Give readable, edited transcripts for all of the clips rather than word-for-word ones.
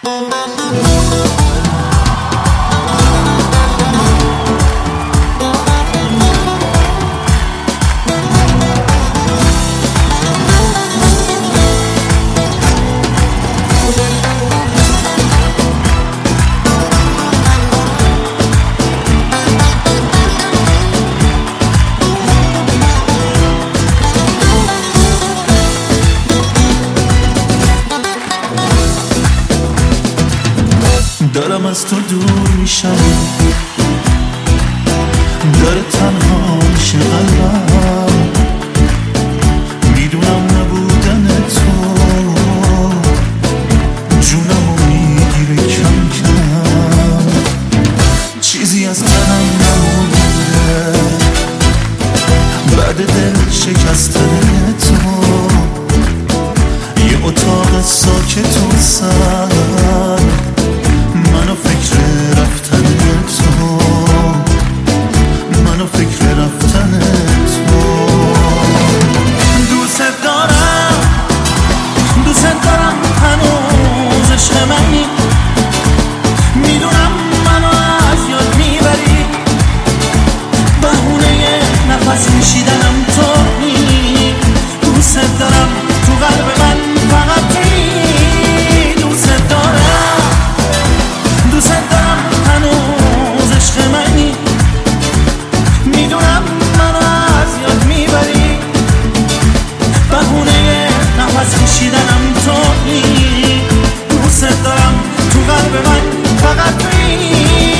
دارم از تو دور میشم، داره تنها میشه قلبم، میدونم نبودن تو جونمو میگیره کم کم، چیزی از تنم نمونده بعد دل شکستن تو، یه اتاق ساکت و سر منو فکر رفتن تو، منو فکر رفتن تو. دوست دارم هنوز عشق منی، میدونم منو از یاد میبری، بهونه نفس کشیدنم تویی، دوست دارم تو قلب من فقط تویی، دوست دارم هنوز عشق منی، میدونم منو از یاد میبری، بهونه نفس کشیدنم تویی، دوست دارم تو قلب من فقط تویی.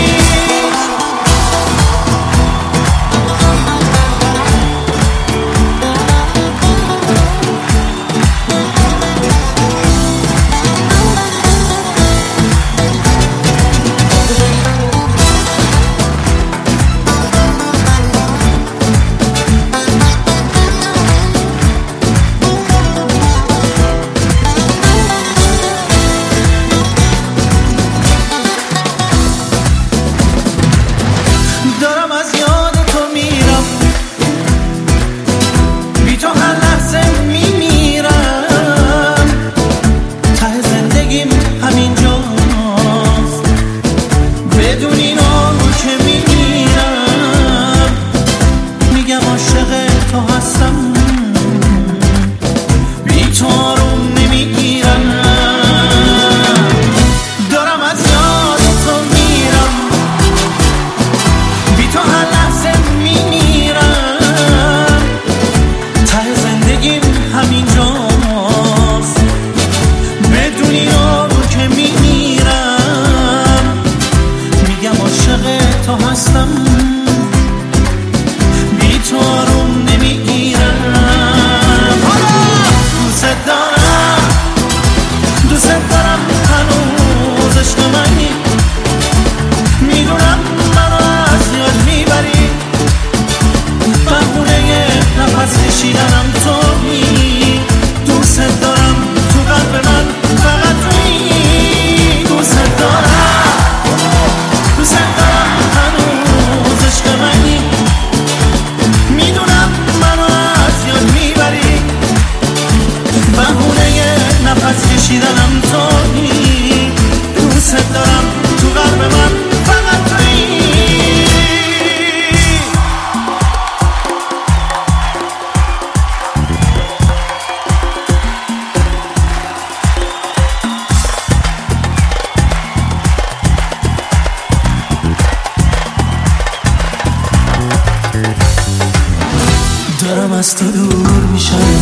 دارم از تو دور میشم،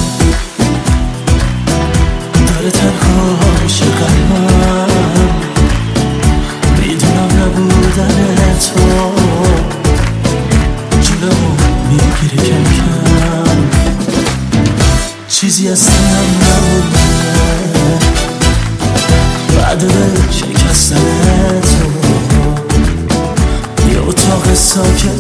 داره تنها میشه قلبم، میدونم نبودن تو جونمو میگیره کم کم، چیزی از تنم نمونده بعد دل شکستن تو، یه اتاق ساکت